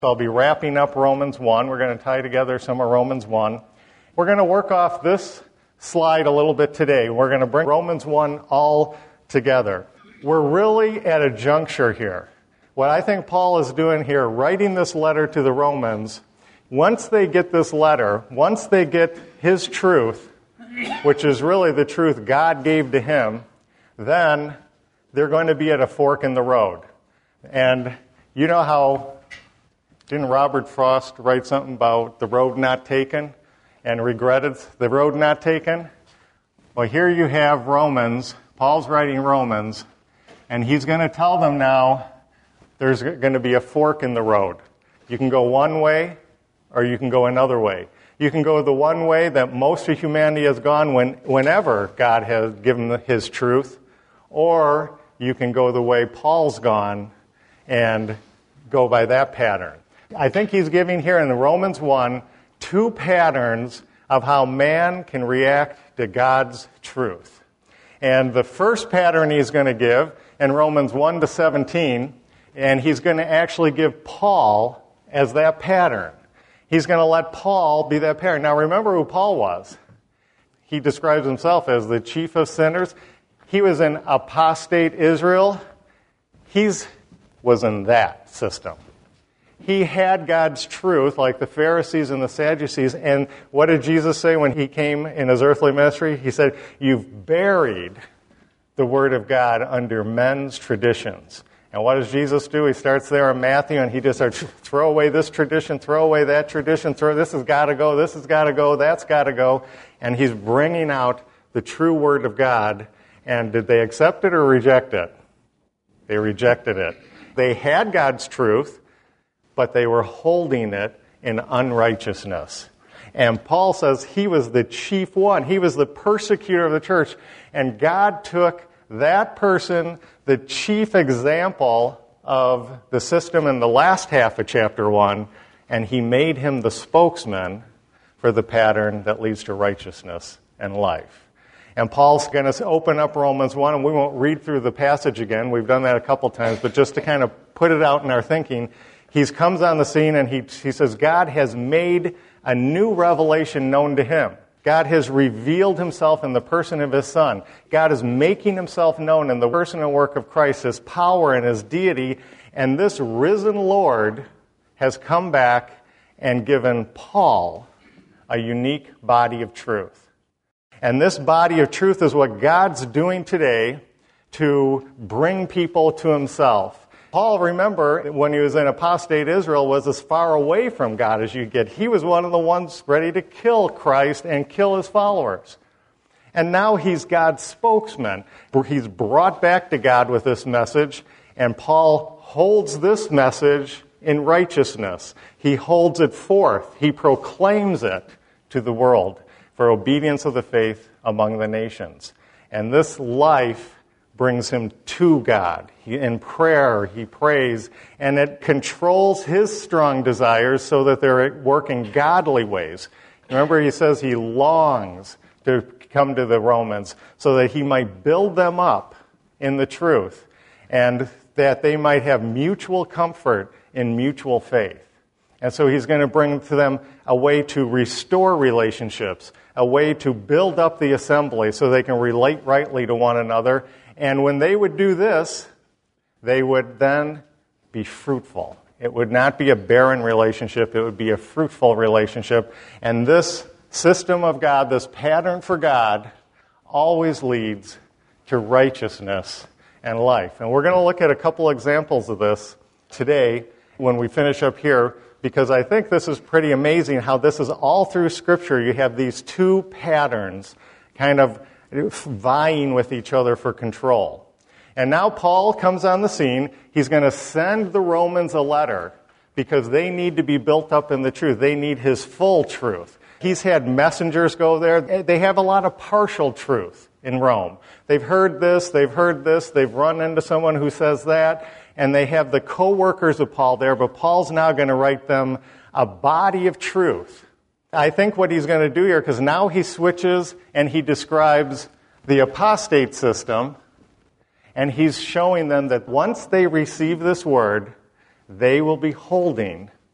I'll be wrapping up Romans 1. We're going to tie together some of Romans 1. We're going to work off this slide a little bit today. We're going to bring Romans 1 all together. We're really at a juncture here. What I think Paul is doing here, writing this letter to the Romans, once they get this letter, once they get his truth, which is really the truth God gave to him, then they're going to be at a fork in the road. And you know how, didn't Robert Frost write something about the road not taken and regretted the road not taken? Well, here you have Romans. Paul's writing Romans, and he's going to tell them now there's going to be a fork in the road. You can go one way, or you can go another way. You can go the one way that most of humanity has gone whenever God has given his truth, or you can go the way Paul's gone and go by that pattern. I think he's giving here in the Romans 1 two patterns of how man can react to God's truth. And the first pattern he's going to give in Romans 1 to 17, and he's going to actually give Paul as that pattern. He's going to let Paul be that pattern. Now remember who Paul was. He describes himself as the chief of sinners. He was in apostate Israel. He was in that system. He had God's truth, like the Pharisees and the Sadducees. And what did Jesus say when he came in his earthly ministry? He said, "You've buried the Word of God under men's traditions." And what does Jesus do? He starts there in Matthew, and he just starts, throw away this tradition, throw away that tradition, this has got to go, this has got to go, that's got to go. And he's bringing out the true Word of God. And did they accept it or reject it? They rejected it. They had God's truth, but they were holding it in unrighteousness. And Paul says he was the chief one. He was the persecutor of the church. And God took that person, the chief example of the system in the last half of chapter 1, and he made him the spokesman for the pattern that leads to righteousness and life. And Paul's going to open up Romans 1, and we won't read through the passage again. We've done that a couple times, but just to kind of put it out in our thinking, he comes on the scene and he says God has made a new revelation known to him. God has revealed himself in the person of his Son. God is making himself known in the person and work of Christ, his power and his deity. And this risen Lord has come back and given Paul a unique body of truth. And this body of truth is what God's doing today to bring people to himself. Paul, remember, when he was in apostate Israel, was as far away from God as you get. He was one of the ones ready to kill Christ and kill his followers. And now he's God's spokesman. He's brought back to God with this message, and Paul holds this message in righteousness. He holds it forth. He proclaims it to the world for obedience of the faith among the nations. And this life brings him to God. In prayer, he prays, and it controls his strong desires so that they're at work in godly ways. Remember, he says he longs to come to the Romans so that he might build them up in the truth and that they might have mutual comfort in mutual faith. And so he's going to bring to them a way to restore relationships, a way to build up the assembly so they can relate rightly to one another. And when they would do this, they would then be fruitful. It would not be a barren relationship. It would be a fruitful relationship. And this system of God, this pattern for God, always leads to righteousness and life. And we're going to look at a couple examples of this today when we finish up here, because I think this is pretty amazing how this is all through Scripture. You have these two patterns kind of vying with each other for control. And now Paul comes on the scene. He's going to send the Romans a letter because they need to be built up in the truth. They need his full truth. He's had messengers go there. They have a lot of partial truth in Rome. They've heard this, they've run into someone who says that, and they have the co-workers of Paul there, but Paul's now going to write them a body of truth. I think what he's going to do here, because now he switches and he describes the apostate system, and he's showing them that once they receive this word, they will be holding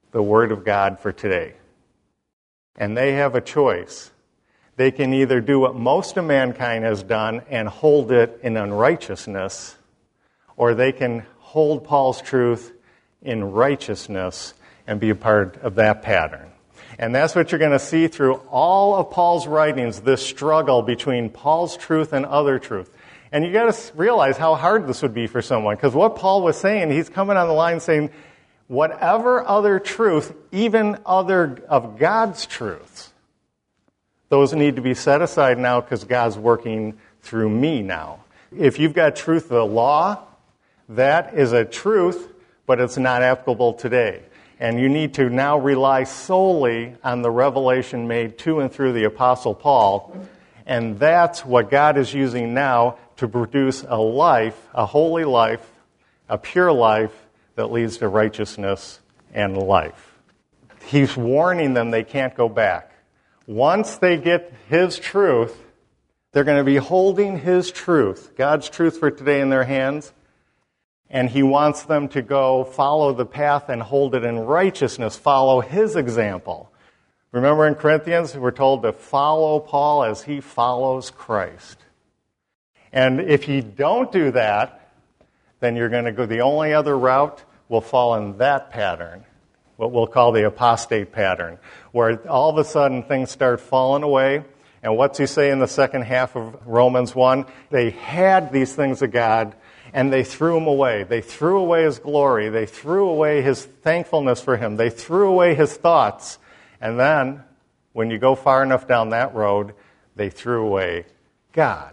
the Word of God for today. And they have a choice. They can either do what most of mankind has done and hold it in unrighteousness, or they can hold Paul's truth in righteousness and be a part of that pattern. And that's what you're going to see through all of Paul's writings, this struggle between Paul's truth and other truth. And you got to realize how hard this would be for someone, because what Paul was saying, he's coming on the line saying, whatever other truth, even other of God's truths, those need to be set aside now because God's working through me now. If you've got truth of the law, that is a truth, but it's not applicable today. And you need to now rely solely on the revelation made to and through the Apostle Paul. And that's what God is using now to produce a life, a holy life, a pure life that leads to righteousness and life. He's warning them they can't go back. Once they get His truth, they're going to be holding His truth, God's truth for today in their hands, and He wants them to go follow the path and hold it in righteousness, follow His example. Remember in Corinthians, we're told to follow Paul as he follows Christ. And if you don't do that, then you're going to go, the only other route will fall in that pattern, what we'll call the apostate pattern, where all of a sudden things start falling away. And what's he say in the second half of Romans 1? They had these things of God, and they threw them away. They threw away His glory. They threw away His thankfulness for Him. They threw away His thoughts. And then, when you go far enough down that road, they threw away God.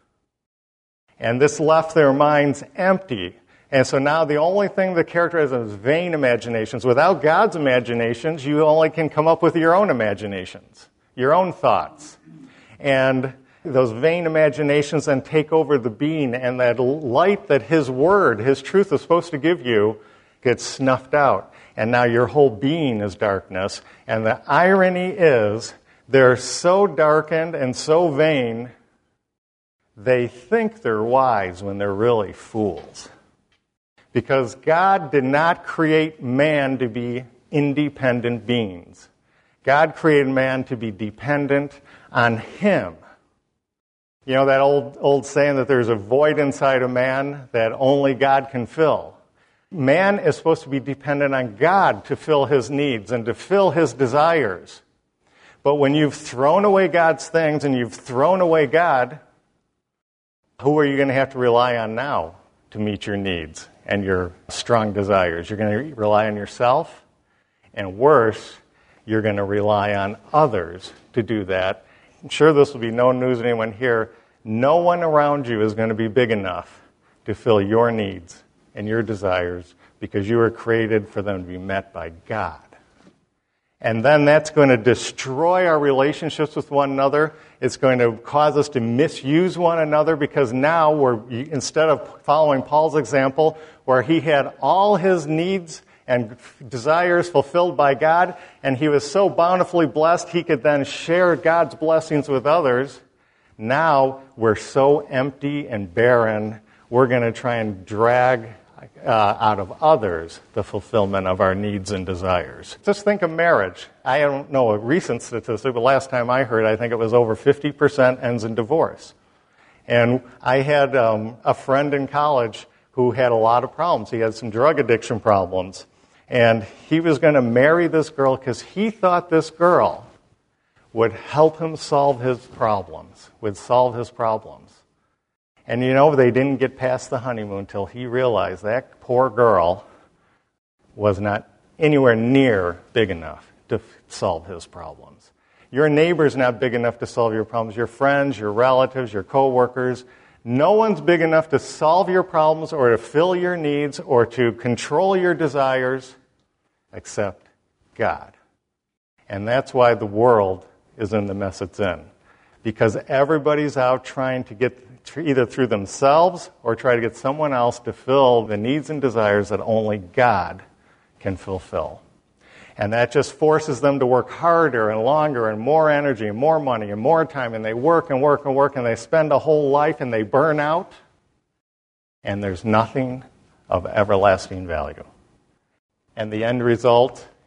And this left their minds empty. And so now the only thing that characterizes them is vain imaginations. Without God's imaginations, you only can come up with your own imaginations, your own thoughts. And those vain imaginations then take over the being, and that light that His Word, His truth is supposed to give you gets snuffed out. And now your whole being is darkness. And the irony is, they're so darkened and so vain, they think they're wise when they're really fools. Because God did not create man to be independent beings. God created man to be dependent on Him. You know that old saying that there's a void inside of man that only God can fill. Man is supposed to be dependent on God to fill his needs and to fill his desires. But when you've thrown away God's things and you've thrown away God, who are you going to have to rely on now to meet your needs and your strong desires? You're going to rely on yourself, and worse, you're going to rely on others to do that. I'm sure this will be no news to anyone here. No one around you is going to be big enough to fill your needs and your desires because you were created for them to be met by God. And then that's going to destroy our relationships with one another. It's going to cause us to misuse one another because now instead of following Paul's example where he had all his needs and desires fulfilled by God, and he was so bountifully blessed he could then share God's blessings with others, now we're so empty and barren, we're going to try and drag out of others the fulfillment of our needs and desires. Just think of marriage. I don't know a recent statistic, but last time I heard, I think it was over 50% ends in divorce. And I had a friend in college who had a lot of problems. He had some drug addiction problems. And he was going to marry this girl because he thought this girl would help him solve his problems, would solve his problems. And you know, they didn't get past the honeymoon until he realized that poor girl was not anywhere near big enough to solve his problems. Your neighbor's not big enough to solve your problems. Your friends, your relatives, your coworkers, no one's big enough to solve your problems or to fill your needs or to control your desires except God. And that's why the world is in the mess it's in. Because everybody's out trying to get either through themselves or try to get someone else to fill the needs and desires that only God can fulfill. And that just forces them to work harder and longer and more energy and more money and more time. And they work and work and work and they spend a whole life and they burn out. And there's nothing of everlasting value. And the end result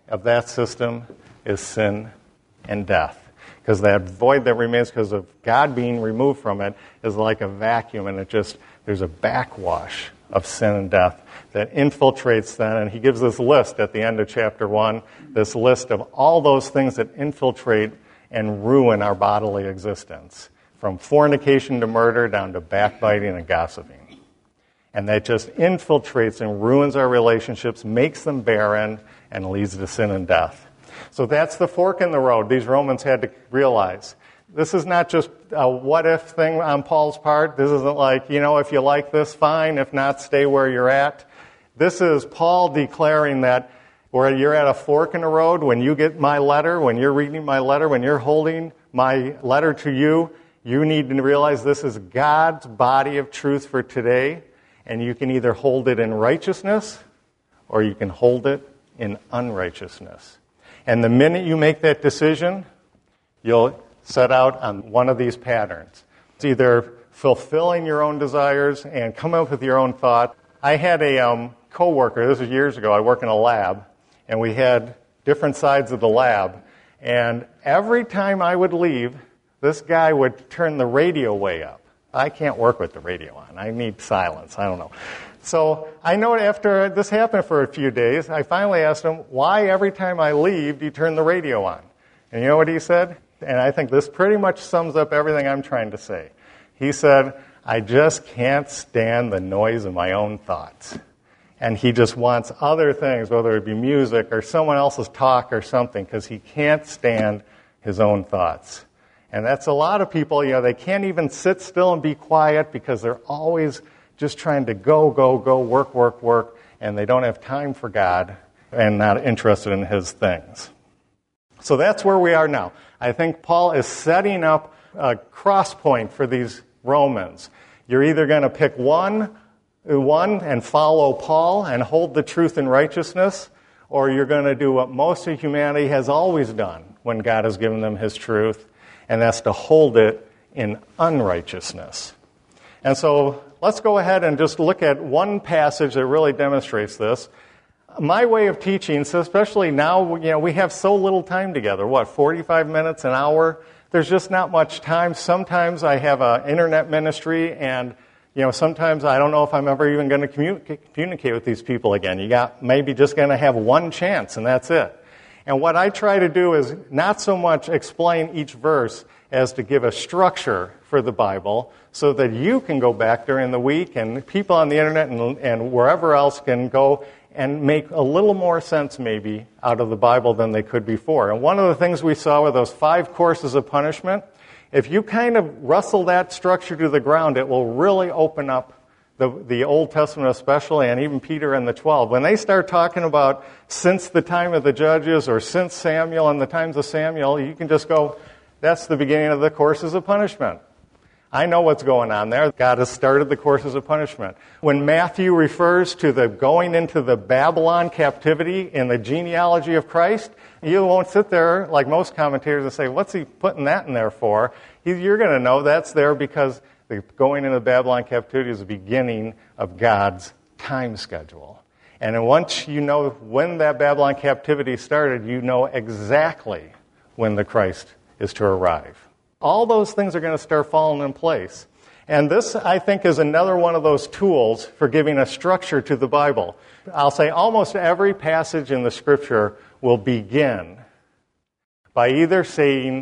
of that system is sin and death. Because that void that remains because of God being removed from it is like a vacuum, and there's a backwash of sin and death that infiltrates then. And he gives this list at the end of chapter 1, this list of all those things that infiltrate and ruin our bodily existence, from fornication to murder down to backbiting and gossiping. And that just infiltrates and ruins our relationships, makes them barren, and leads to sin and death. So that's the fork in the road these Romans had to realize. This is not just a what-if thing on Paul's part. This isn't like, if you like this, fine. If not, stay where you're at. This is Paul declaring that where you're at a fork in the road, when you get my letter, when you're reading my letter, when you're holding my letter to you, you need to realize this is God's body of truth for today, and you can either hold it in righteousness or you can hold it in unrighteousness. And the minute you make that decision, you'll set out on one of these patterns. It's either fulfilling your own desires and coming up with your own thought. I had a coworker, this was years ago, I work in a lab, and we had different sides of the lab. And every time I would leave, this guy would turn the radio way up. I can't work with the radio on. I need silence. I don't know. So I know after this happened for a few days, I finally asked him, why every time I leave do you turn the radio on? And you know what he said? And I think this pretty much sums up everything I'm trying to say. He said, I just can't stand the noise of my own thoughts. And he just wants other things, whether it be music or someone else's talk or something, because he can't stand his own thoughts. And that's a lot of people, they can't even sit still and be quiet because they're always just trying to go, work, and they don't have time for God and not interested in his things. So that's where we are now. I think Paul is setting up a cross point for these Romans. You're either going to pick one and follow Paul and hold the truth in righteousness, or you're going to do what most of humanity has always done when God has given them his truth, and that's to hold it in unrighteousness. And so let's go ahead and just look at one passage that really demonstrates this. My way of teaching, so especially now, we have so little time together. 45 minutes, an hour? There's just not much time. Sometimes I have an internet ministry, and sometimes I don't know if I'm ever even going to communicate with these people again. You got maybe just going to have one chance, and that's it. And what I try to do is not so much explain each verse as to give a structure for the Bible so that you can go back during the week and people on the internet and wherever else can go and make a little more sense maybe out of the Bible than they could before. And one of the things we saw with those 5 courses of punishment, if you kind of wrestle that structure to the ground, it will really open up the Old Testament especially, and even Peter and the 12. When they start talking about since the time of the judges or since Samuel and the times of Samuel, you can just go, that's the beginning of the courses of punishment. I know what's going on there. God has started the courses of punishment. When Matthew refers to the going into the Babylon captivity in the genealogy of Christ, you won't sit there like most commentators and say, what's he putting that in there for? You're going to know that's there because the going into Babylon captivity is the beginning of God's time schedule. And then once you know when that Babylon captivity started, you know exactly when the Christ is to arrive. All those things are going to start falling in place. And this, I think, is another one of those tools for giving a structure to the Bible. I'll say almost every passage in the Scripture will begin by either saying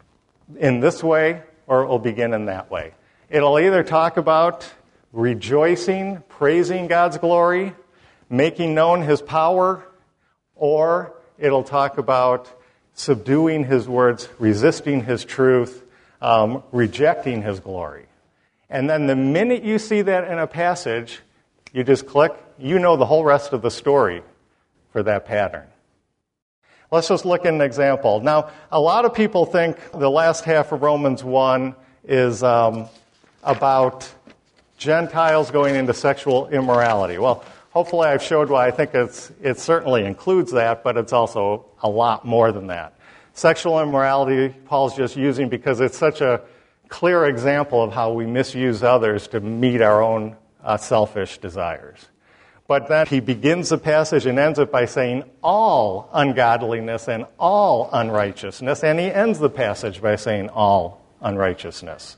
in this way or it will begin in that way. It'll either talk about rejoicing, praising God's glory, making known his power, or it'll talk about subduing his words, resisting his truth, rejecting his glory. And then the minute you see that in a passage, you just click, you know the whole rest of the story for that pattern. Let's just look at an example. Now, a lot of people think the last half of Romans 1 is about Gentiles going into sexual immorality. Well, hopefully I've showed why I think it certainly includes that, but it's also a lot more than that. Sexual immorality, Paul's just using because it's such a clear example of how we misuse others to meet our own selfish desires. But then he begins the passage and ends it by saying all ungodliness and all unrighteousness. And he ends the passage by saying all righteousnesses.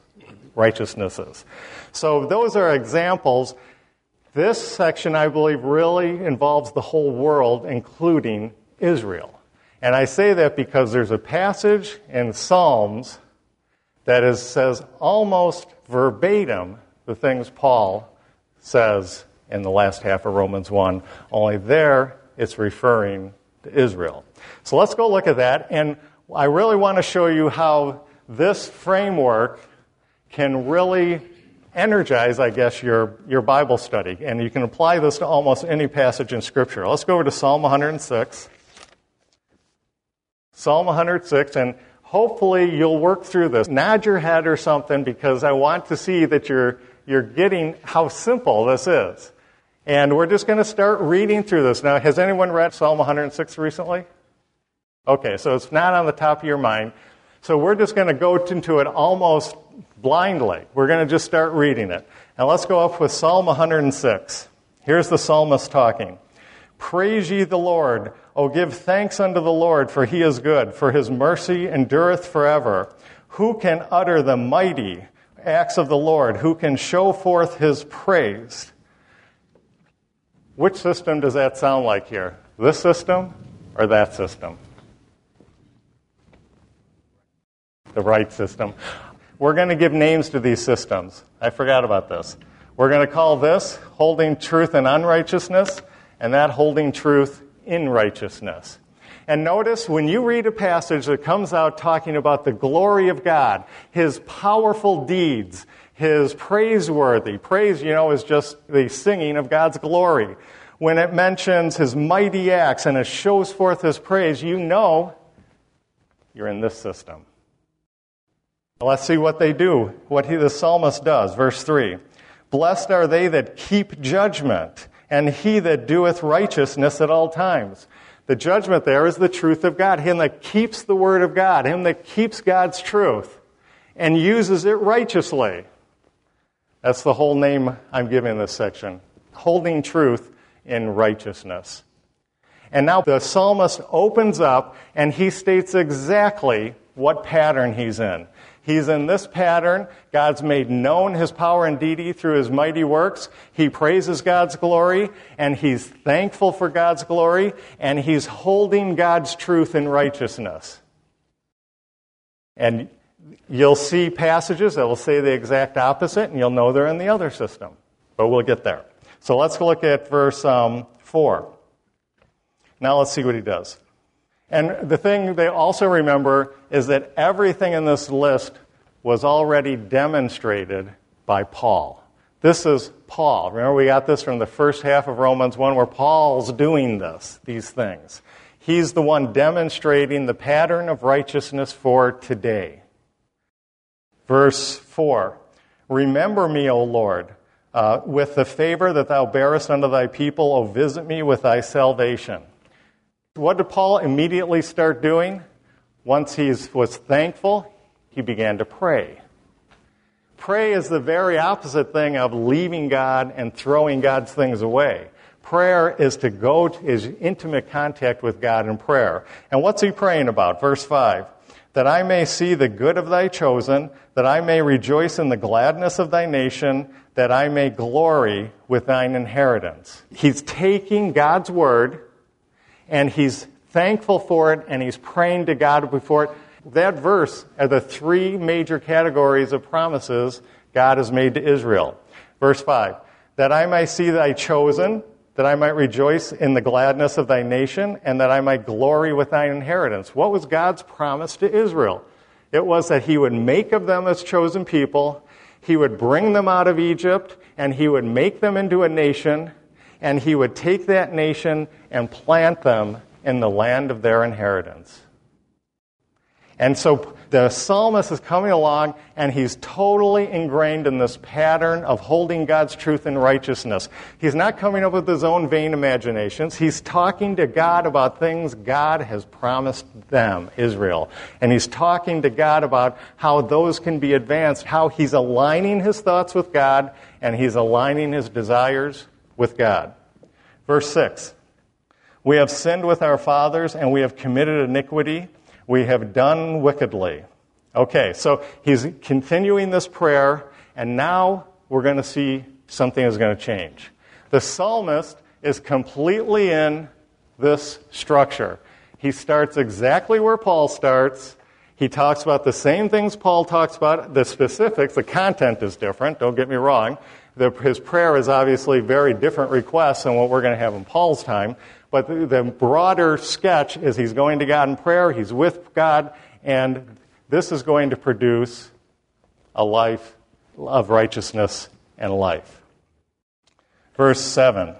So those are examples. This section, I believe, really involves the whole world, including Israel. And I say that because there's a passage in Psalms that says almost verbatim the things Paul says in the last half of Romans 1, only there it's referring to Israel. So let's go look at that, and I really want to show you how this framework can really energize, I guess, your Bible study, and you can apply this to almost any passage in Scripture. Let's go over to Psalm 106. Psalm 106, and hopefully you'll work through this. Nod your head or something, because I want to see that you're getting how simple this is. And we're just going to start reading through this. Now, has anyone read Psalm 106 recently? Okay, so it's not on the top of your mind. So we're just going to go into it almost blindly. We're going to just start reading it. Now let's go up with Psalm 106. Here's the psalmist talking. Praise ye the Lord. O give thanks unto the Lord, for he is good, for his mercy endureth forever. Who can utter the mighty acts of the Lord? Who can show forth his praise? Which system does that sound like here? This system or that system? The right system. We're going to give names to these systems. I forgot about this. We're going to call this holding truth in unrighteousness, and that holding truth in righteousness. And notice when you read a passage that comes out talking about the glory of God, his powerful deeds, his praiseworthy. Praise, is just the singing of God's glory. When it mentions his mighty acts and it shows forth his praise, you know you're in this system. Let's see what they do, what the psalmist does. Verse 3, blessed are they that keep judgment, and he that doeth righteousness at all times. The judgment there is the truth of God, him that keeps the word of God, him that keeps God's truth and uses it righteously. That's the whole name I'm giving this section, holding truth in righteousness. And now the psalmist opens up and he states exactly what pattern he's in. He's in this pattern. God's made known his power and deity through his mighty works. He praises God's glory, and he's thankful for God's glory, and he's holding God's truth in righteousness. And you'll see passages that will say the exact opposite, and you'll know they're in the other system. But we'll get there. So let's look at verse 4. Now let's see what he does. And the thing they also remember is that everything in this list was already demonstrated by Paul. This is Paul. Remember, we got this from the first half of Romans 1 where Paul's doing these things. He's the one demonstrating the pattern of righteousness for today. Verse 4, remember me, O Lord, with the favor that thou bearest unto thy people, O visit me with thy salvation. What did Paul immediately start doing? Once he was thankful, he began to pray. Pray is the very opposite thing of leaving God and throwing God's things away. Prayer is to go to his intimate contact with God in prayer. And what's he praying about? Verse 5, that I may see the good of thy chosen, that I may rejoice in the gladness of thy nation, that I may glory with thine inheritance. He's taking God's word, and he's thankful for it, and he's praying to God before it. That verse are the three major categories of promises God has made to Israel. Verse 5, that I might see thy chosen, that I might rejoice in the gladness of thy nation, and that I might glory with thine inheritance. What was God's promise to Israel? It was that he would make of them as chosen people, he would bring them out of Egypt, and he would make them into a nation, and he would take that nation and plant them in the land of their inheritance. And so the psalmist is coming along, and he's totally ingrained in this pattern of holding God's truth in righteousness. He's not coming up with his own vain imaginations. He's talking to God about things God has promised them, Israel. And he's talking to God about how those can be advanced, how he's aligning his thoughts with God, and he's aligning his desires with God. Verse 6. We have sinned with our fathers, and we have committed iniquity. We have done wickedly. Okay, so he's continuing this prayer, and now we're going to see something is going to change. The psalmist is completely in this structure. He starts exactly where Paul starts. He talks about the same things Paul talks about. The specifics, the content is different, don't get me wrong. His prayer is obviously very different requests than what we're going to have in Paul's time. But the broader sketch is he's going to God in prayer, he's with God, and this is going to produce a life of righteousness and life. Verse 7.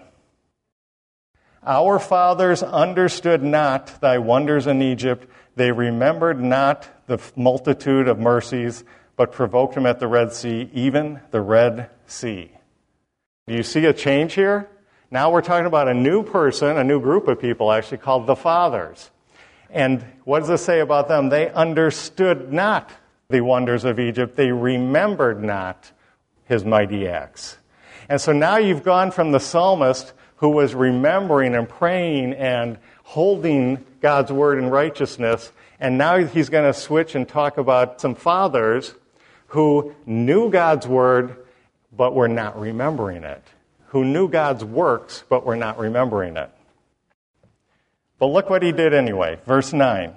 Our fathers understood not thy wonders in Egypt. They remembered not the multitude of mercies, but provoked him at the Red Sea, even the Red Sea. Do you see a change here? Now we're talking about a new person, a new group of people actually, called the fathers. And what does it say about them? They understood not the wonders of Egypt. They remembered not his mighty acts. And so now you've gone from the psalmist who was remembering and praying and holding God's word in righteousness, and now he's going to switch and talk about some fathers who knew God's word but were not remembering it, who knew God's works but were not remembering it. But look what he did anyway. Verse 9.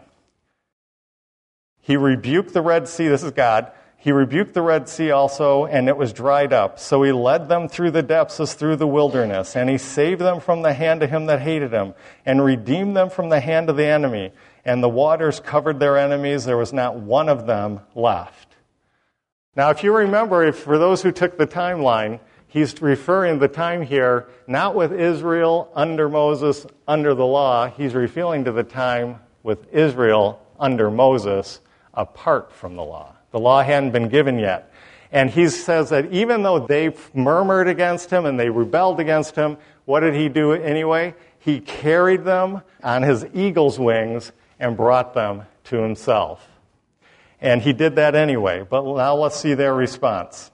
He rebuked the Red Sea. This is God. He rebuked the Red Sea also, and it was dried up. So he led them through the depths as through the wilderness, and he saved them from the hand of him that hated him, and redeemed them from the hand of the enemy. And the waters covered their enemies. There was not one of them left. Now, if you remember, for those who took the timeline, he's referring the time here not with Israel under Moses, under the law. He's referring to the time with Israel under Moses, apart from the law. The law hadn't been given yet. And he says that even though they murmured against him and they rebelled against him, what did he do anyway? He carried them on his eagle's wings and brought them to himself. And he did that anyway. But now let's see their response.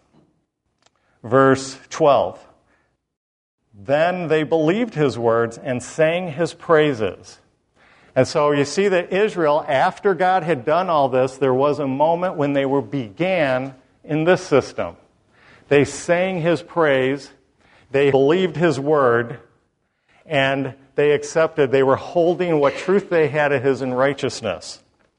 Verse 12. Then they believed his words and sang his praises. And so you see that Israel, after God had done all this, there was a moment when they began in this system. They sang his praise, they believed his word, and they accepted, they were holding what truth they had of his in righteousness.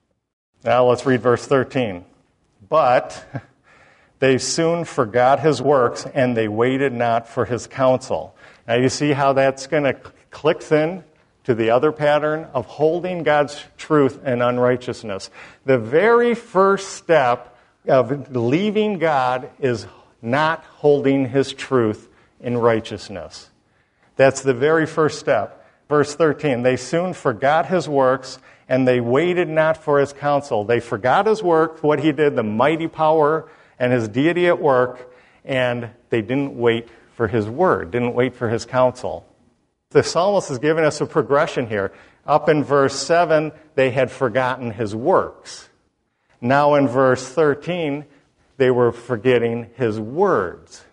Now let's read verse 13. But they soon forgot his works, and they waited not for his counsel. Now you see how that's going to click in to the other pattern of holding God's truth in unrighteousness. The very first step of leaving God is not holding his truth in righteousness. That's the very first step. Verse 13, they soon forgot his works, and they waited not for his counsel. They forgot his work, what he did, the mighty power and his deity at work, and they didn't wait for his word, didn't wait for his counsel. The psalmist is giving us a progression here. Up in verse 7, they had forgotten his works. Now in verse 13, they were forgetting his words.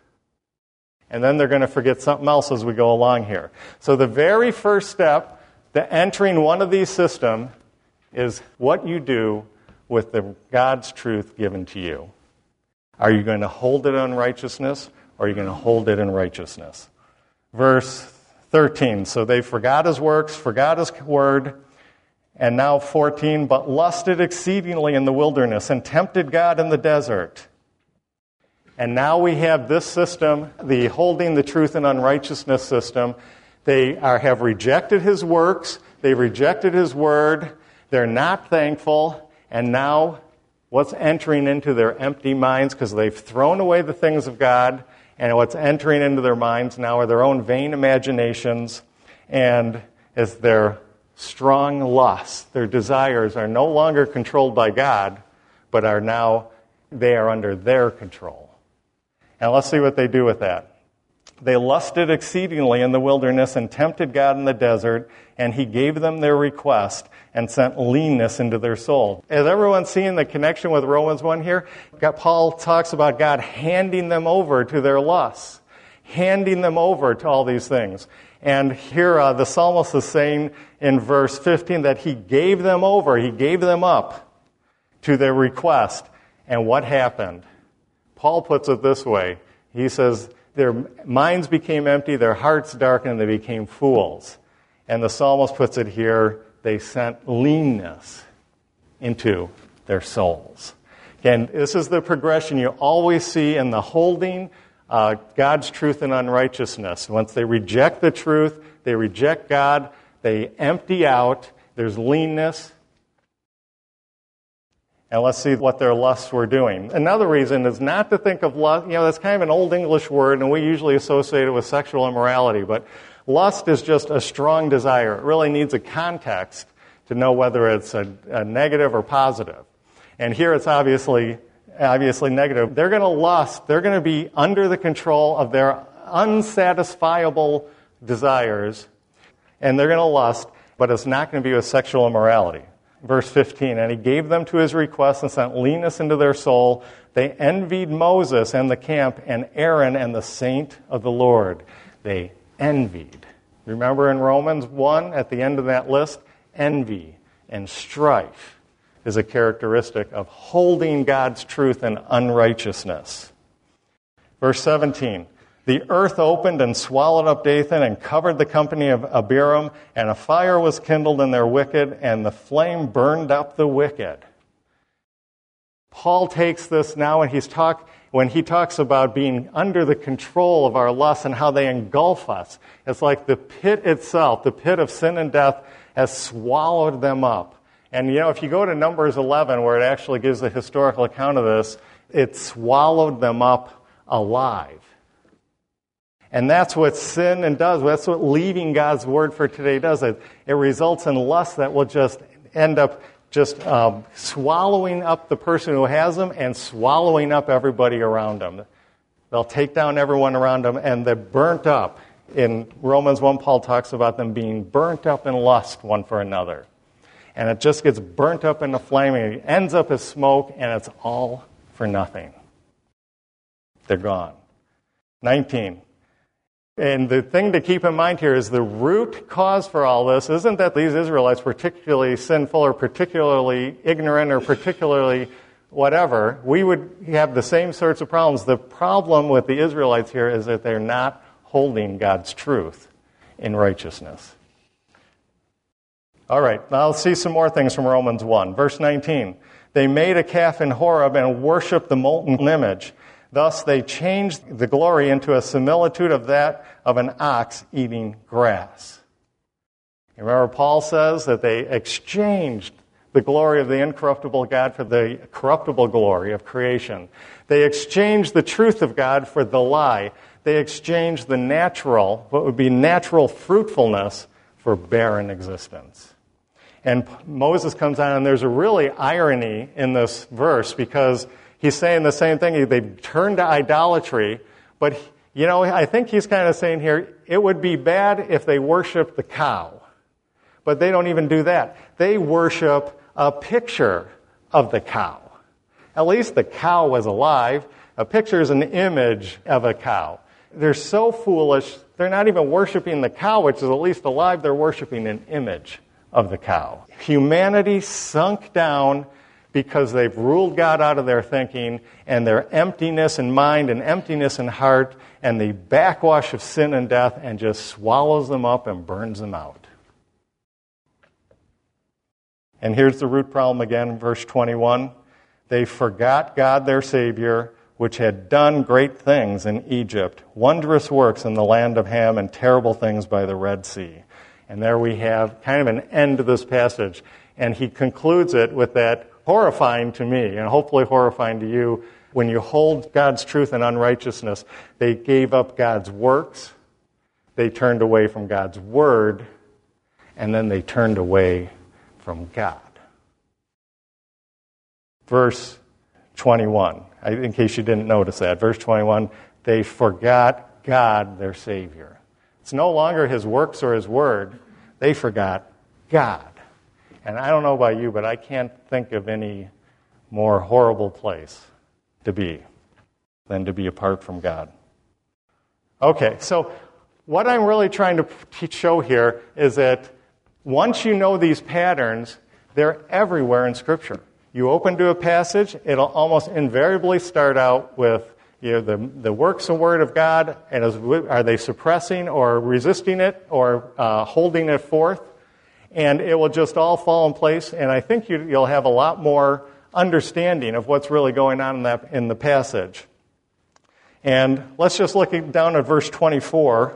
And then they're going to forget something else as we go along here. So the very first step, the entering one of these systems, is what you do with God's truth given to you. Are you going to hold it in righteousness, or are you going to hold it in righteousness? Verse 13, so they forgot his works, forgot his word, and now 14, but lusted exceedingly in the wilderness and tempted God in the desert. And now we have this system, the holding the truth in unrighteousness system. They have rejected his works, they rejected his word, they're not thankful, and now what's entering into their empty minds, because they've thrown away the things of God, and what's entering into their minds now are their own vain imaginations, and as their strong lusts, their desires are no longer controlled by God, but they are under their control. And let's see what they do with that. They lusted exceedingly in the wilderness and tempted God in the desert, and he gave them their request and sent leanness into their soul. Has everyone seen the connection with Romans 1 here? Paul talks about God handing them over to their lusts, handing them over to all these things. And here the psalmist is saying in verse 15 that he gave them over, he gave them up to their request. And what happened? Paul puts it this way. He says, their minds became empty, their hearts darkened, and they became fools. And the psalmist puts it here, they sent leanness into their souls. Again, this is the progression you always see in the holding God's truth in unrighteousness. Once they reject the truth, they reject God, they empty out, there's leanness. And let's see what their lusts were doing. Another reason is not to think of lust, that's kind of an old English word, and we usually associate it with sexual immorality, but lust is just a strong desire. It really needs a context to know whether it's a negative or positive. And here it's obviously negative. They're going to lust. They're going to be under the control of their unsatisfiable desires, and they're going to lust, but it's not going to be with sexual immorality. Verse 15, and he gave them to his request and sent leanness into their soul. They envied Moses and the camp and Aaron and the saint of the Lord. They envied. Remember in Romans 1, at the end of that list, envy and strife is a characteristic of holding God's truth in unrighteousness. Verse 17, the earth opened and swallowed up Dathan and covered the company of Abiram, and a fire was kindled in their wicked, and the flame burned up the wicked. Paul takes this now, and when he talks about being under the control of our lusts and how they engulf us. It's like the pit itself, the pit of sin and death, has swallowed them up. And if you go to Numbers 11, where it actually gives the historical account of this, it swallowed them up alive. And that's what sin and does. That's what leaving God's word for today does. It results in lust that will just end up swallowing up the person who has them and swallowing up everybody around them. They'll take down everyone around them, and they're burnt up. In Romans 1, Paul talks about them being burnt up in lust one for another. And it just gets burnt up in the flame, and it ends up as smoke, and it's all for nothing. They're gone. 19. And the thing to keep in mind here is the root cause for all this isn't that these Israelites were particularly sinful or particularly ignorant or particularly whatever. We would have the same sorts of problems. The problem with the Israelites here is that they're not holding God's truth in righteousness. All right, now let's see some more things from Romans 1. Verse 19. They made a calf in Horeb and worshipped the molten image. Thus they changed the glory into a similitude of that of an ox eating grass. You remember Paul says that they exchanged the glory of the incorruptible God for the corruptible glory of creation. They exchanged the truth of God for the lie. They exchanged the natural, what would be natural fruitfulness, for barren existence. And Moses comes on, and there's a really irony in this verse because he's saying the same thing. They've turned to idolatry, but, I think he's kind of saying here, it would be bad if they worshiped the cow. But they don't even do that. They worship a picture of the cow. At least the cow was alive. A picture is an image of a cow. They're so foolish, they're not even worshiping the cow, which is at least alive. They're worshiping an image of the cow. Humanity sunk down because they've ruled God out of their thinking, and their emptiness in mind and emptiness in heart and the backwash of sin and death, and just swallows them up and burns them out. And here's the root problem again, verse 21. They forgot God their Savior, which had done great things in Egypt, wondrous works in the land of Ham, and terrible things by the Red Sea. And there we have kind of an end to this passage. And he concludes it with that horrifying to me, and hopefully horrifying to you, when you hold God's truth in unrighteousness, they gave up God's works, they turned away from God's word, and then they turned away from God. Verse 21, in case you didn't notice that, verse 21, they forgot God, their Savior. It's no longer his works or his word. They forgot God. And I don't know about you, but I can't think of any more horrible place to be than to be apart from God. Okay, so what I'm really trying to show here is that once you know these patterns, they're everywhere in Scripture. You open to a passage, it'll almost invariably start out with the works and word of God, and are they suppressing or resisting it or holding it forth? And it will just all fall in place, and I think you'll have a lot more understanding of what's really going on in the passage. And let's just look down at verse 24.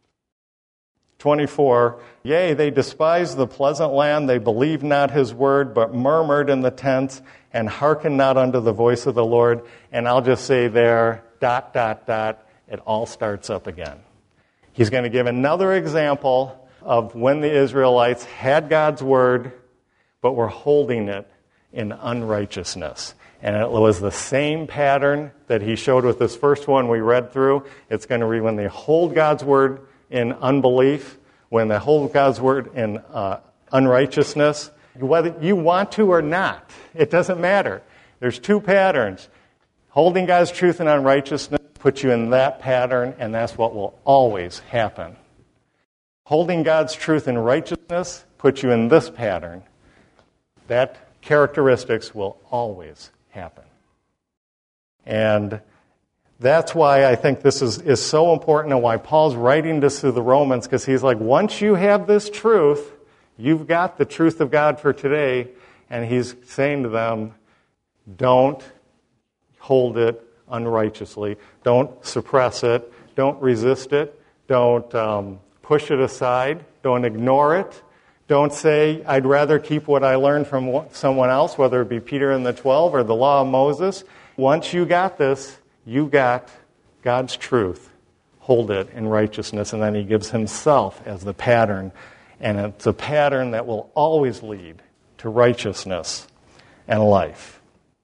24, yea, they despised the pleasant land, they believed not his word, but murmured in the tents, and hearkened not unto the voice of the Lord. And I'll just say there, ... it all starts up again. He's going to give another example of when the Israelites had God's word, but were holding it in unrighteousness. And it was the same pattern that he showed with this first one we read through. It's going to read when they hold God's word in unbelief, when they hold God's word in unrighteousness, whether you want to or not, it doesn't matter. There's two patterns. Holding God's truth in unrighteousness puts you in that pattern, and that's what will always happen. Holding God's truth in righteousness puts you in this pattern. That characteristics will always happen. And that's why I think this is so important, and why Paul's writing this to the Romans, because he's like, once you have this truth, you've got the truth of God for today, and he's saying to them, don't hold it unrighteously. Don't suppress it. Don't resist it. Don't push it aside. Don't ignore it. Don't say, I'd rather keep what I learned from someone else, whether it be Peter and the 12 or the law of Moses. Once you got this, you got God's truth. Hold it in righteousness. And then he gives himself as the pattern. And it's a pattern that will always lead to righteousness and life.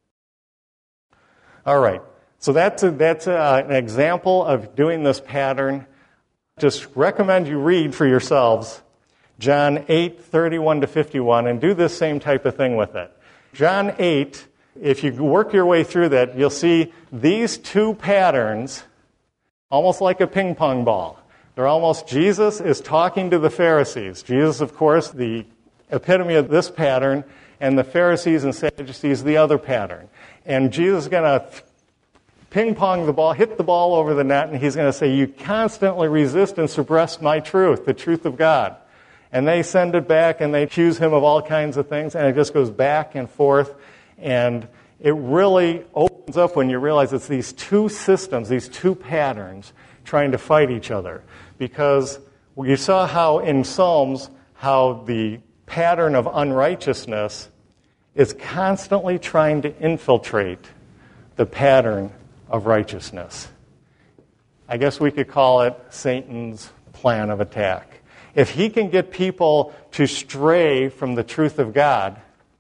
All right. So that's an example of doing this pattern. Just recommend you read for yourselves John 8:31-51, and do this same type of thing with it. John 8, if you work your way through that, you'll see these two patterns, almost like a ping pong ball. They're almost, Jesus is talking to the Pharisees. Jesus, of course, the epitome of this pattern, and the Pharisees and Sadducees, the other pattern. And Jesus is going to ping pong the ball, hit the ball over the net, and he's going to say, you constantly resist and suppress my truth, the truth of God. And they send it back, and they accuse him of all kinds of things, and it just goes back and forth. And it really opens up when you realize it's these two systems, these two patterns, trying to fight each other. Because you saw how in Psalms, how the pattern of unrighteousness is constantly trying to infiltrate the pattern of righteousness. I guess we could call it Satan's plan of attack. If he can get people to stray from the truth of God,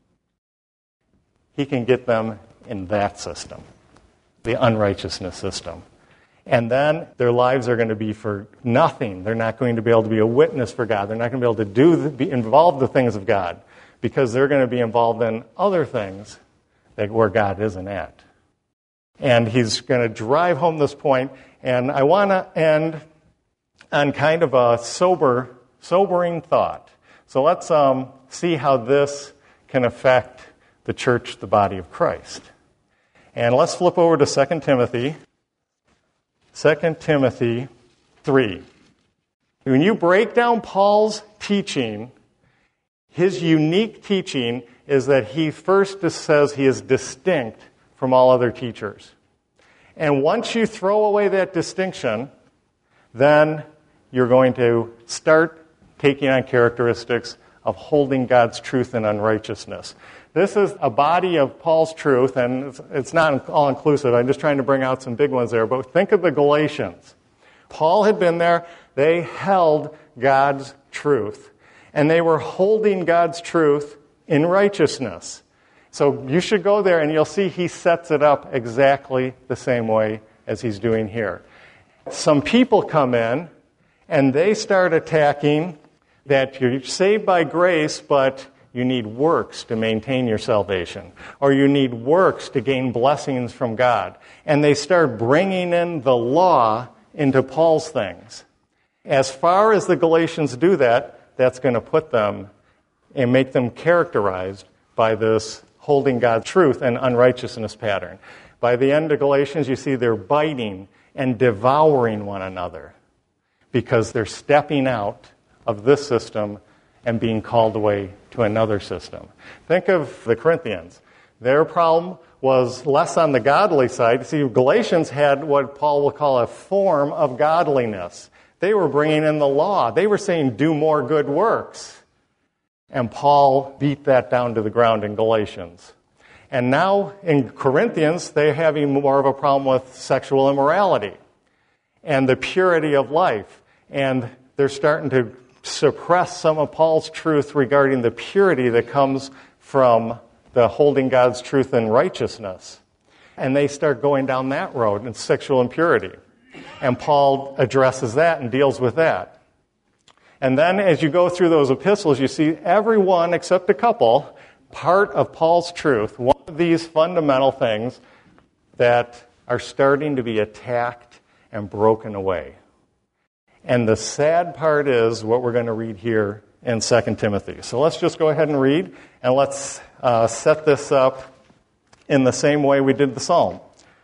he can get them in that system, the unrighteousness system. And then their lives are going to be for nothing. They're not going to be able to be a witness for God. They're not going to be able to be involved in the things of God, because they're going to be involved in other things where God isn't at. And he's going to drive home this point. And I want to end on kind of a sobering thought. So let's see how this can affect the church, the body of Christ. And let's flip over to 2 Timothy. 2 Timothy 3. When you break down Paul's teaching, his unique teaching is that he first says he is distinct from all other teachers. And once you throw away that distinction, then you're going to start taking on characteristics of holding God's truth in unrighteousness. This is a body of Paul's truth, and it's not all-inclusive. I'm just trying to bring out some big ones there. But think of the Galatians. Paul had been there. They held God's truth. And they were holding God's truth in righteousness. So you should go there, and you'll see he sets it up exactly the same way as he's doing here. Some people come in, and they start attacking that you're saved by grace, but you need works to maintain your salvation, or you need works to gain blessings from God. And they start bringing in the law into Paul's things. As far as the Galatians do that, that's going to put them and make them characterized by this holding God's truth and unrighteousness pattern. By the end of Galatians, you see they're biting and devouring one another because they're stepping out of this system and being called away to another system. Think of the Corinthians. Their problem was less on the godly side. See, Galatians had what Paul will call a form of godliness. They were bringing in the law. They were saying, do more good works. And Paul beat that down to the ground in Galatians. And now in Corinthians, they're having more of a problem with sexual immorality and the purity of life. And they're starting to suppress some of Paul's truth regarding the purity that comes from the holding God's truth in righteousness. And they start going down that road in sexual impurity. And Paul addresses that and deals with that. And then as you go through those epistles, you see everyone except a couple, part of Paul's truth, one of these fundamental things that are starting to be attacked and broken away. And the sad part is what we're going to read here in 2 Timothy. So let's just go ahead and read, and let's set this up in the same way we did the Psalm.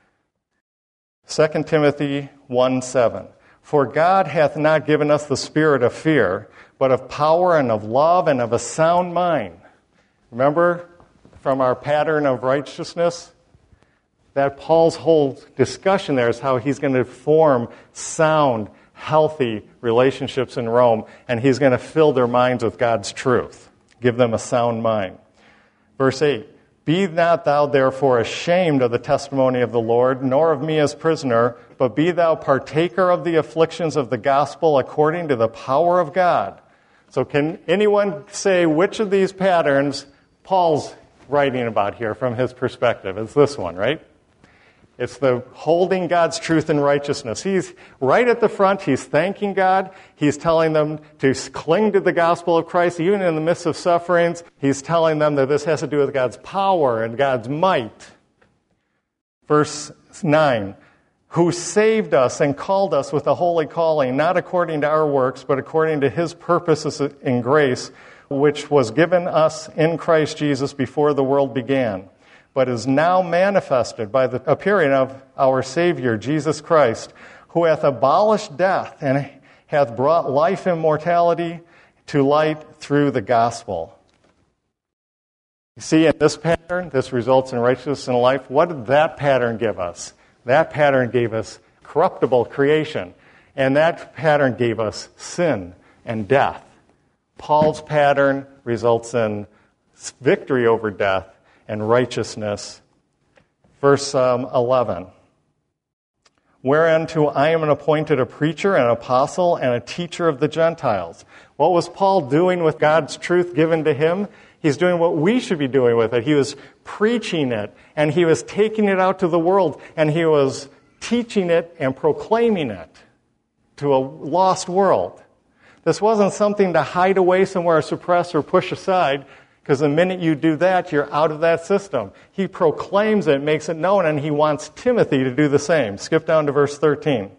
2 Timothy 1:7. For God hath not given us the spirit of fear, but of power and of love and of a sound mind. Remember from our pattern of righteousness? That Paul's whole discussion there is how he's going to form sound, healthy relationships in Rome, and he's going to fill their minds with God's truth. Give them a sound mind. Verse 8. Be not thou therefore ashamed of the testimony of the Lord, nor of me as prisoner, but be thou partaker of the afflictions of the gospel according to the power of God. So can anyone say which of these patterns Paul's writing about here from his perspective? It's this one, right? It's the holding God's truth in righteousness. He's right at the front. He's thanking God. He's telling them to cling to the gospel of Christ, even in the midst of sufferings. He's telling them that this has to do with God's power and God's might. Verse 9, who saved us and called us with a holy calling, not according to our works, but according to his purposes in grace, which was given us in Christ Jesus before the world began, but is now manifested by the appearing of our Savior, Jesus Christ, who hath abolished death and hath brought life and mortality to light through the gospel. You see, in this pattern, this results in righteousness and life. What did that pattern give us? That pattern gave us corruptible creation, and that pattern gave us sin and death. Paul's pattern results in victory over death and righteousness. Verse 11. Whereunto I am appointed a preacher, an apostle, and a teacher of the Gentiles. What was Paul doing with God's truth given to him? He's doing what we should be doing with it. He was preaching it, and he was taking it out to the world, and he was teaching it and proclaiming it to a lost world. This wasn't something to hide away somewhere, suppress, or push aside, because the minute you do that, you're out of that system. He proclaims it, makes it known, and he wants Timothy to do the same. Skip down to verse 13.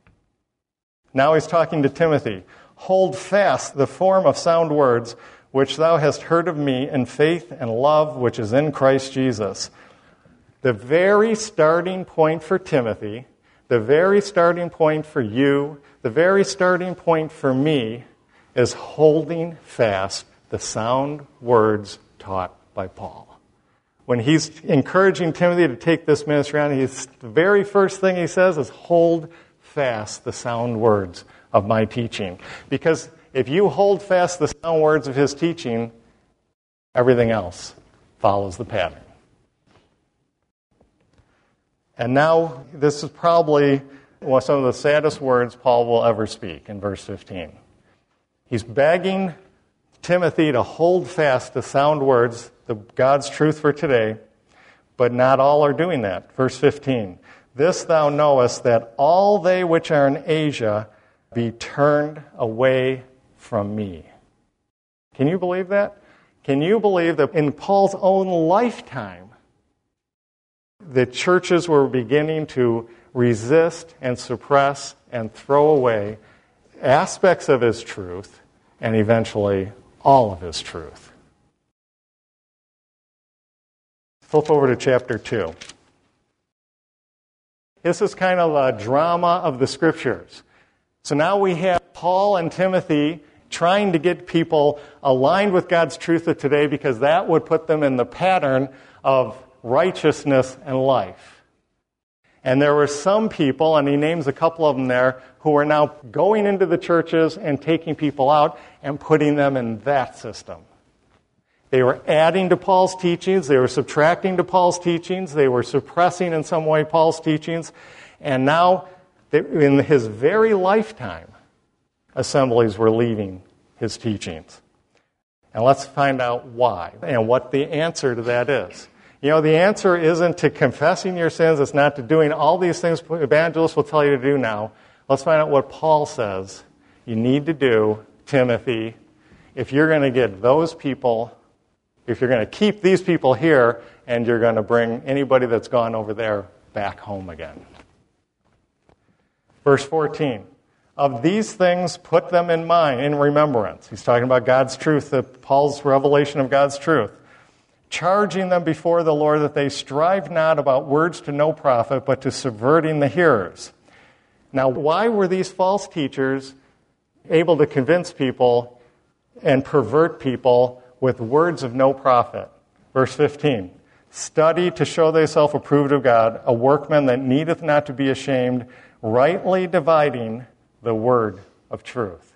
Now he's talking to Timothy. Hold fast the form of sound words, which thou hast heard of me in faith and love, which is in Christ Jesus. The very starting point for Timothy, the very starting point for you, the very starting point for me is holding fast the sound words taught by Paul. When he's encouraging Timothy to take this ministry on, the very first thing he says is, hold fast the sound words of my teaching. Because if you hold fast the sound words of his teaching, everything else follows the pattern. And now, this is probably some of the saddest words Paul will ever speak in verse 15. He's begging Timothy to hold fast the sound words, God's truth for today, but not all are doing that. Verse 15, this thou knowest, that all they which are in Asia be turned away from me. Can you believe that? Can you believe that in Paul's own lifetime, the churches were beginning to resist and suppress and throw away aspects of his truth, and eventually all of his truth. Flip over to chapter 2. This is kind of a drama of the Scriptures. So now we have Paul and Timothy trying to get people aligned with God's truth of today, because that would put them in the pattern of righteousness and life. And there were some people, and he names a couple of them there, who are now going into the churches and taking people out and putting them in that system. They were adding to Paul's teachings. They were subtracting to Paul's teachings. They were suppressing in some way Paul's teachings. And now, in his very lifetime, assemblies were leaving his teachings. And let's find out why and what the answer to that is. You know, the answer isn't to confessing your sins. It's not to doing all these things evangelists will tell you to do now. Let's find out what Paul says you need to do, Timothy, if you're going to get those people, if you're going to keep these people here, and you're going to bring anybody that's gone over there back home again. Verse 14. Of these things, put them in mind, in remembrance. He's talking about God's truth, Paul's revelation of God's truth. Charging them before the Lord that they strive not about words to no profit, but to subverting the hearers. Now, why were these false teachers able to convince people and pervert people with words of no profit? Verse 15. Study to show thyself approved of God, a workman that needeth not to be ashamed, rightly dividing the word of truth.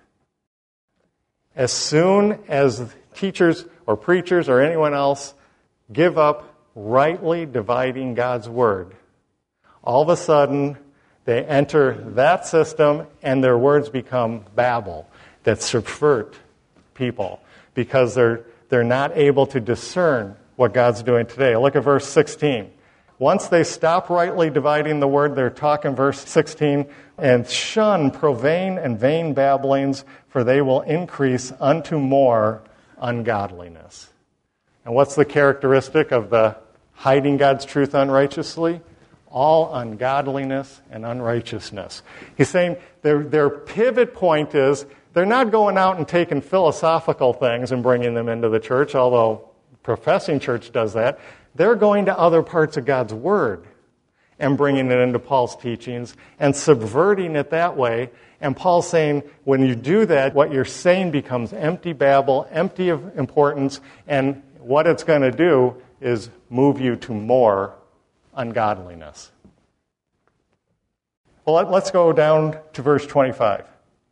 As soon as teachers or preachers or anyone else give up rightly dividing God's word, all of a sudden they enter that system and their words become babble that subvert people because they're not able to discern what God's doing today. Look at verse 16. Once they stop rightly dividing the word, they're talking verse 16, and shun profane and vain babblings, for they will increase unto more ungodliness. And what's the characteristic of the hiding God's truth unrighteously? All ungodliness and unrighteousness. He's saying their pivot point is they're not going out and taking philosophical things and bringing them into the church, although professing church does that. They're going to other parts of God's Word and bringing it into Paul's teachings and subverting it that way. And Paul's saying, when you do that, what you're saying becomes empty babble, empty of importance, and what it's going to do is move you to more ungodliness. Well, let's go down to verse 25.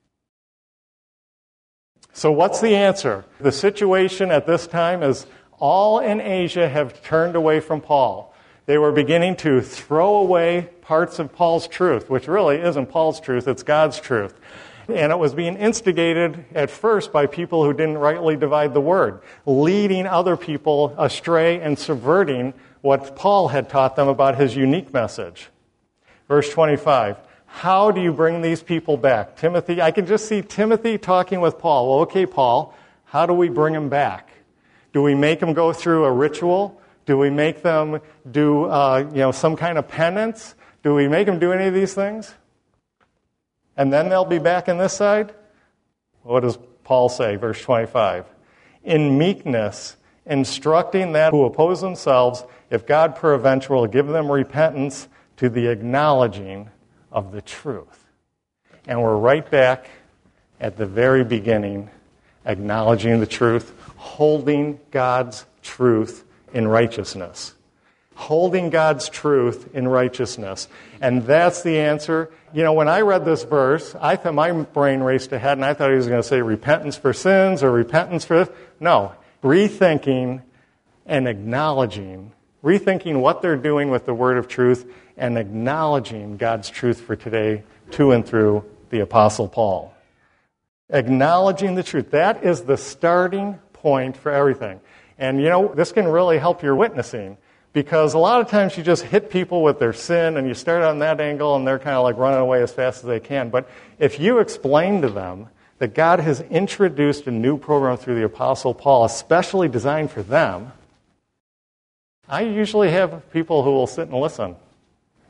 So what's the answer? The situation at this time is all in Asia have turned away from Paul. They were beginning to throw away parts of Paul's truth, which really isn't Paul's truth, it's God's truth. And it was being instigated at first by people who didn't rightly divide the word, leading other people astray and subverting what Paul had taught them about his unique message. Verse 25, how do you bring these people back? Timothy, I can just see Timothy talking with Paul. Well, okay, Paul, how do we bring them back? Do we make them go through a ritual? Do we make them do some kind of penance? Do we make them do any of these things? And then they'll be back on this side? What does Paul say, verse 25? In meekness, instructing that who oppose themselves, if God peradventure will give them repentance to the acknowledging of the truth. And we're right back at the very beginning, acknowledging the truth, holding God's truth in righteousness. Holding God's truth in righteousness. And that's the answer. You know, when I read this verse, I thought my brain raced ahead, and I thought he was going to say repentance for sins or repentance for... No. Rethinking and acknowledging. Rethinking what they're doing with the word of truth and acknowledging God's truth for today to and through the Apostle Paul. Acknowledging the truth. That is the starting point for everything. And, you know, this can really help your witnessing. Because a lot of times you just hit people with their sin and you start on that angle and they're kind of like running away as fast as they can. But if you explain to them that God has introduced a new program through the Apostle Paul, especially designed for them, I usually have people who will sit and listen.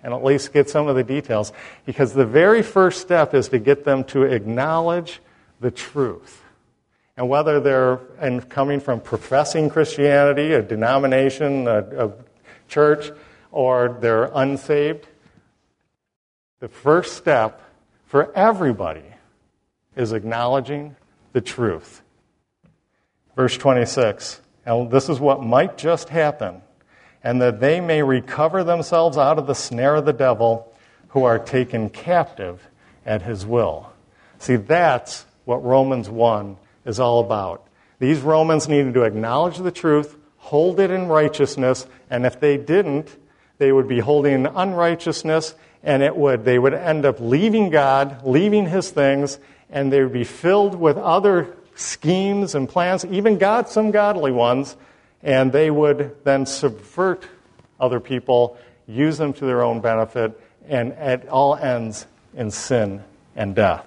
and at least get some of the details. Because the very first step is to get them to acknowledge the truth. And whether they're coming from professing Christianity, a denomination, a church, or they're unsaved, the first step for everybody is acknowledging the truth. Verse 26, and this is what might just happen, and that they may recover themselves out of the snare of the devil, who are taken captive at his will. See, that's what Romans 1 is all about. These Romans needed to acknowledge the truth, hold it in righteousness, and if they didn't, they would be holding in unrighteousness, and they would end up leaving God, leaving his things, and they would be filled with other schemes and plans, even some godly ones, and they would then subvert other people, use them to their own benefit, and it all ends in sin and death.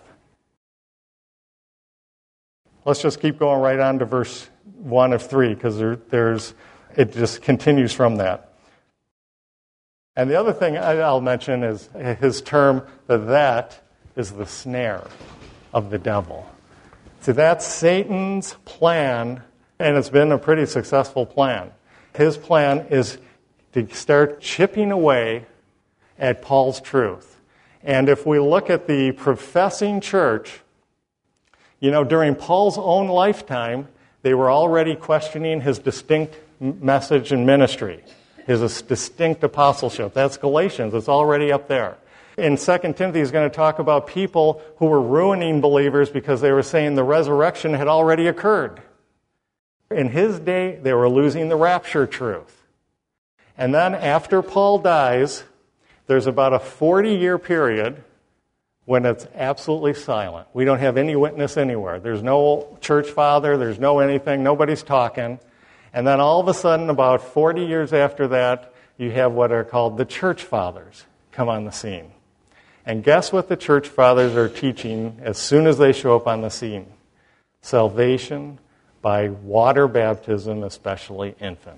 Let's just keep going right on to verse 1 of 3, because it just continues from that. And the other thing I'll mention is his term, that is the snare of the devil. So that's Satan's plan, and it's been a pretty successful plan. His plan is to start chipping away at Paul's truth. And if we look at the professing church, during Paul's own lifetime, they were already questioning his distinct message and ministry, his distinct apostleship. That's Galatians. It's already up there. In 2 Timothy, he's going to talk about people who were ruining believers because they were saying the resurrection had already occurred. In his day, they were losing the rapture truth. And then after Paul dies, there's about a 40-year period when it's absolutely silent. We don't have any witness anywhere. There's no church father, there's no anything, nobody's talking. And then all of a sudden, about 40 years after that, you have what are called the church fathers come on the scene. And guess what the church fathers are teaching as soon as they show up on the scene? Salvation by water baptism, especially infant.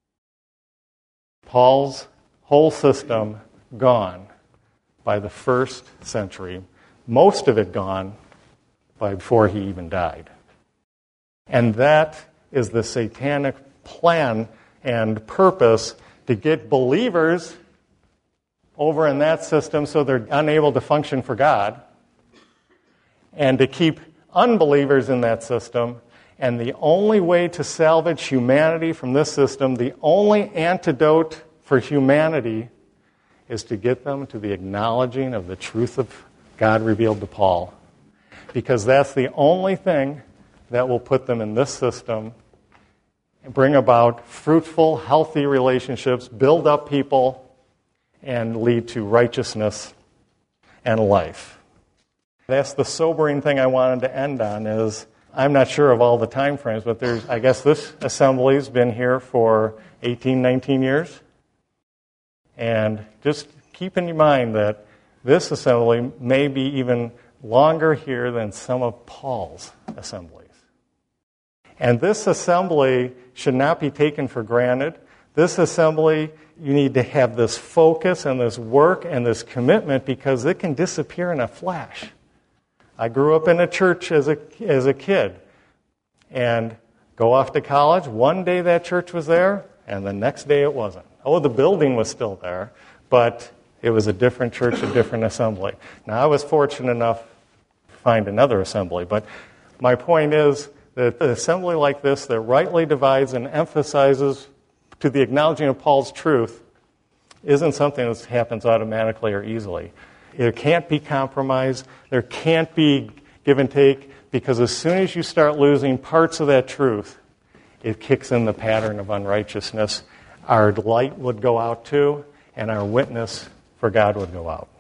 Paul's whole system gone by the first century, most of it gone before he even died. And that is the satanic plan and purpose to get believers over in that system so they're unable to function for God, and to keep unbelievers in that system. And the only way to salvage humanity from this system, the only antidote for humanity, is to get them to the acknowledging of the truth of God revealed to Paul. Because that's the only thing that will put them in this system and bring about fruitful, healthy relationships, build up people, and lead to righteousness and life. That's the sobering thing I wanted to end on. Is I'm not sure of all the time frames, but I guess this assembly's been here for 18, 19 years. And just keep in mind that this assembly may be even longer here than some of Paul's assemblies. And this assembly should not be taken for granted. This assembly, you need to have this focus and this work and this commitment, because it can disappear in a flash. I grew up in a church as a kid and go off to college. One day that church was there, and the next day it wasn't. Oh, the building was still there, but it was a different church, a different assembly. Now, I was fortunate enough to find another assembly, but my point is that an assembly like this that rightly divides and emphasizes to the acknowledging of Paul's truth isn't something that happens automatically or easily. There can't be compromise. There can't be give and take, because as soon as you start losing parts of that truth, it kicks in the pattern of unrighteousness. Our light would go out too, and our witness for God would go out.